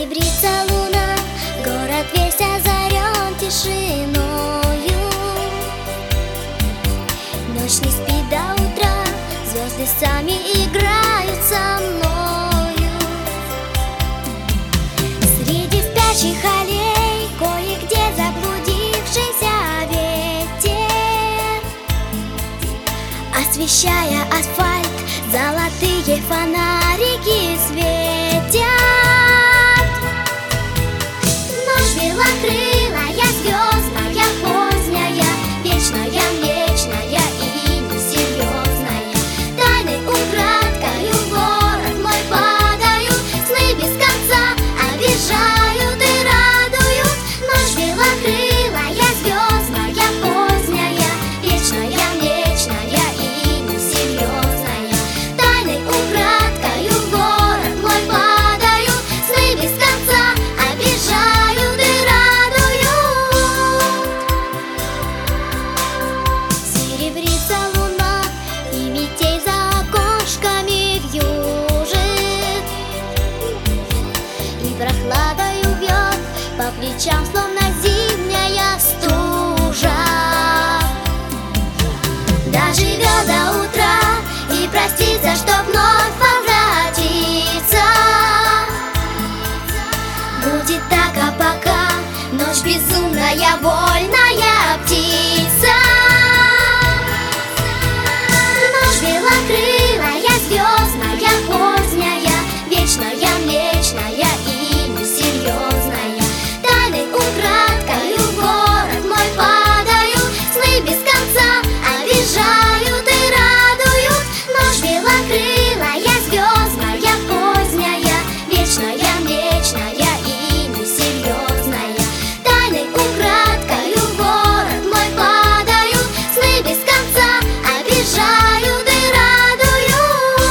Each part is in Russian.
Серебрится луна, город весь озарен тишиною. Ночь не спит до утра, звезды сами играют со мною. Среди спящих аллей кое-где заблудившийся ветер, освещая асфальт, золотые фонарики светят. Ночь белокрылая, звездная, поздняя, вечная, млечная и несерьезная. Тайны украдкою в город мой падают, сны без конца обижают и радуют. Ночь белокрылая, звездная, поздняя, вечная, млечная и несерьезная. Тайны украдкою в город мой падают, сны без конца обижают и радуют. Серебрится луна, и метель за окошками вьюжит, и прохладою бьет по плечам, словно зимняя стужа. Доживет до утра и простится, чтоб вновь возвратиться. Будет так, а пока ночь безумная, вольная птица. Ночь белокрылая, звездная, поздняя, вечная, млечная и несерьезная. Тайны украдкою в город мой падают, сны без конца обижают и радуют. Ночь белокрылая, звездная, поздняя, вечная, млечная и несерьезная. Тайны украдкою в город мой падают, сны без конца обижают и радуют.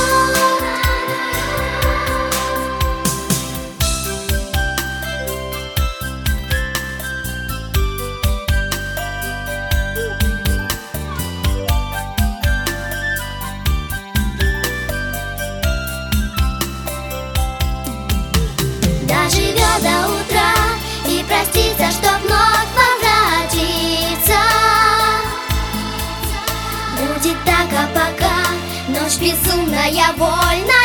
Доживет до утра и простится, чтоб вновь возвратиться. Будет так, а пока ночь безумная, вольная